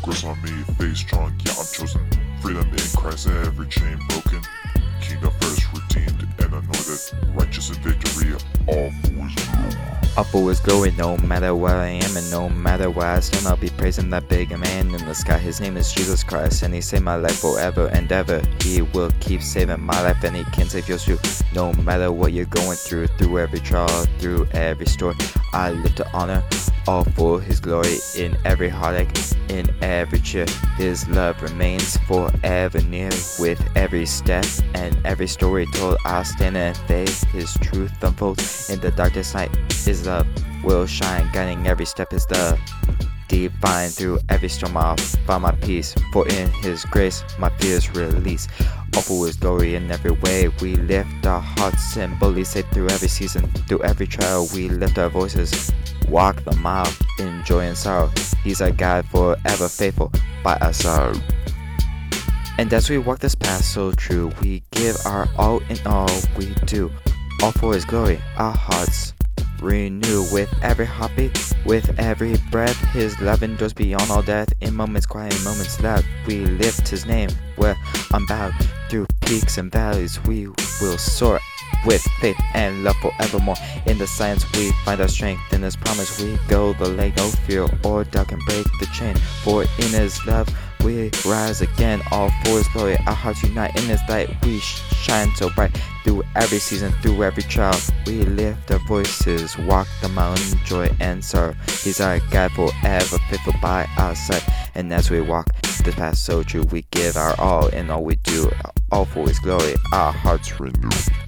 Cross on me, face strong, yeah I'm chosen. Freedom in Christ, every chain broken. Kingdom first, redeemed and anointed. Righteous in victory, all for His glory. All for His glory, no matter where I am and no matter where I stand, I'll be praising that big man in the sky. His name is Jesus Christ, and He saved my life forever and ever. He will keep saving my life, and He can save yours too. No matter what you're going through every trial, through every storm, I live to honor all for His glory. In every heartache, in every cheer, His love remains forever near. With every step and every story told, I'll stand in faith. His truth unfolds in the darkest night. His love will shine, guiding every step. His love divine. Through every storm I'll find my peace, for in His grace my fears release. All for His glory in every way, we lift our hearts and boldly say through every season, through every trial, we lift our voices, walk the mile in joy and sorrow. He's our God, forever faithful by our side. And as we walk this path so true, we give our all in all we do. All for His glory, our hearts renew. With every heartbeat, with every breath, His love endures beyond all death. In moments quiet, in moments loud, we lift His name. We're unbowed. Through peaks and valleys, we will soar with faith and love forevermore. In the silence we find our strength. In His promise we go the lake. No fear or doubt can break the chain. For in His love we rise again. All for His glory, our hearts unite. In His light we shine so bright. Through every season, through every trial, we lift our voices, walk the mile in joy and sorrow. He's our God, forever faithful by our side. And as we walk this path so true, we give our all in all we do. All for His glory, our hearts renew.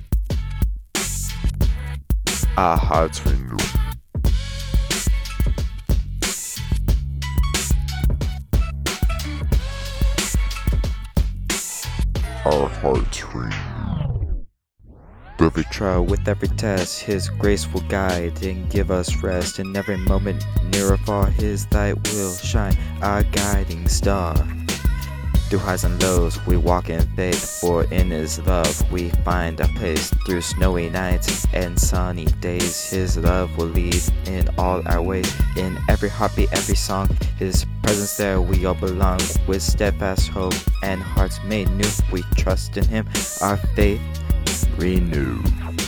Our hearts renew. Our hearts renew. Through every trial, with every test, His grace will guide and give us rest. In every moment, near or far, His light will shine, our guiding star. Through highs and lows, we walk in faith, for in His love we find our place. Through snowy nights and sunny days, His love will lead in all our ways. In every heartbeat, every song, His presence there we all belong. With steadfast hope and hearts made new, we trust in Him, our faith renew.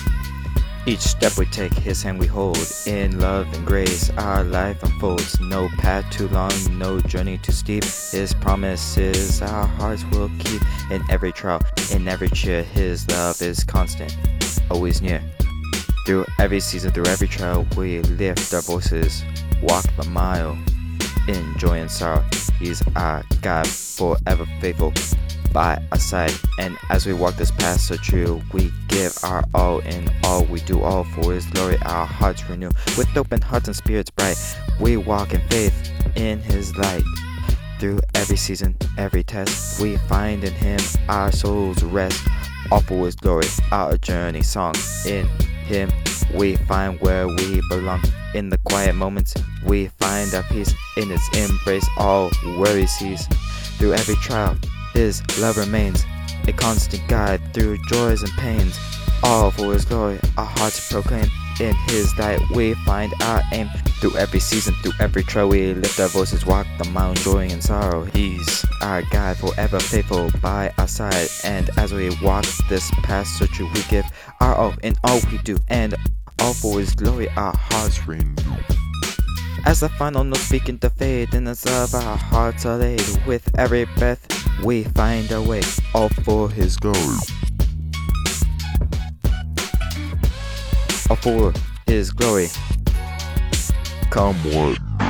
Each step we take, His hand we hold. In love and grace our life unfolds. No path too long, no journey too steep. His promises our hearts will keep. In every trial, in every cheer, His love is constant, always near. Through every season, through every trial, we lift our voices, walk the mile in joy and sorrow. He's our God, forever faithful by our side. And as we walk this path so true, we give our all in all we do. All for His glory, our hearts renew. With open hearts and spirits bright, we walk in faith in His light. Through every season, every test, we find in Him our souls rest. All for His glory, our journey song. In Him we find where we belong. In the quiet moments we find our peace. In His embrace all worry cease. Through every trial His love remains, a constant guide through joys and pains. All for His glory, our hearts proclaim. In His light we find our aim. Through every season, through every trial, we lift our voices, walk the mile in joy and sorrow. He's our God, forever faithful by our side. And as we walk this path so true, we give our all in all we do. And all for His glory, our hearts renew. As the final notes begin to fade, in His love our hearts are laid. With every breath we find our way. All for His glory. All for His glory. Come what